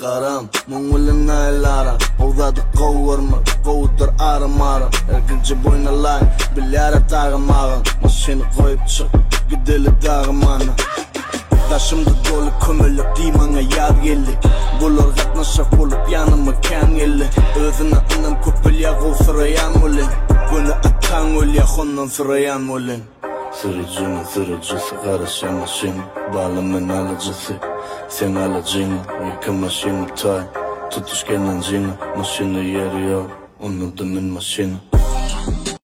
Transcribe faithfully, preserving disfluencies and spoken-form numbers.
qaram Mungulina elara Ovdadi qovurma Qovdur aramara Erkinci boynalay Bilyara tağımağın Maşini koyup çık Gideli dağımana Taşımda dolu kömülüp Dimana yad geldik Bulur qatnaşaq bulup yanıma kan geldi Özüne anam köpülya Qovsırayan mulin Bunu atan ulya Khondan sırayan mulin Sırıcının sırıcısı Qarışan maşini Balımın alıcısı Sen alacağını Yıka maşini tay Tutuşken ancını Maşini yeri yok Unuttumun maşini